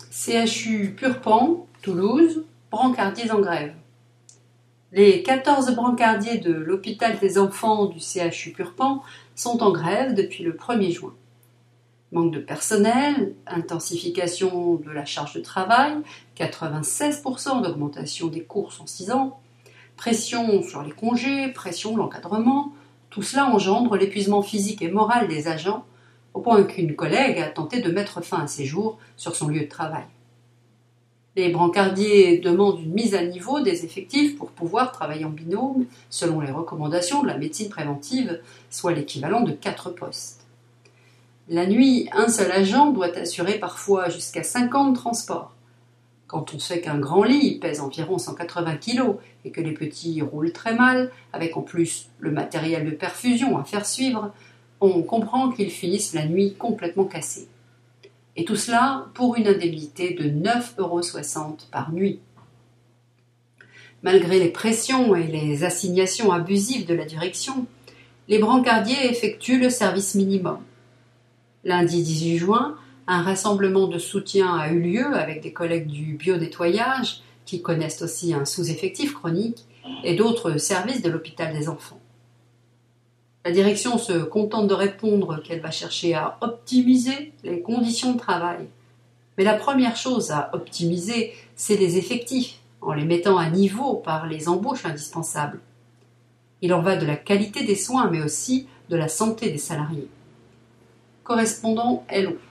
CHU Purpan, Toulouse, brancardiers en grève. Les 14 brancardiers de l'hôpital des enfants du CHU Purpan sont en grève depuis le 1er juin. Manque de personnel, intensification de la charge de travail, 96% d'augmentation des courses en 6 ans, pression sur les congés, pression de l'encadrement, tout cela engendre l'épuisement physique et moral des agents, au point qu'une collègue a tenté de mettre fin à ses jours sur son lieu de travail. Les brancardiers demandent une mise à niveau des effectifs pour pouvoir travailler en binôme, selon les recommandations de la médecine préventive, soit l'équivalent de 4 postes. La nuit, un seul agent doit assurer parfois jusqu'à 50 transports. Quand on sait qu'un grand lit pèse environ 180 kg et que les petits roulent très mal, avec en plus le matériel de perfusion à faire suivre, on comprend qu'ils finissent la nuit complètement cassés. Et tout cela pour une indemnité de 9,60 € par nuit. Malgré les pressions et les assignations abusives de la direction, les brancardiers effectuent le service minimum. Lundi 18 juin, un rassemblement de soutien a eu lieu avec des collègues du bio-nettoyage, qui connaissent aussi un sous-effectif chronique, et d'autres services de l'hôpital des enfants. La direction se contente de répondre qu'elle va chercher à optimiser les conditions de travail. Mais la première chose à optimiser, c'est les effectifs, en les mettant à niveau par les embauches indispensables. Il en va de la qualité des soins, mais aussi de la santé des salariés. Correspondant Hello.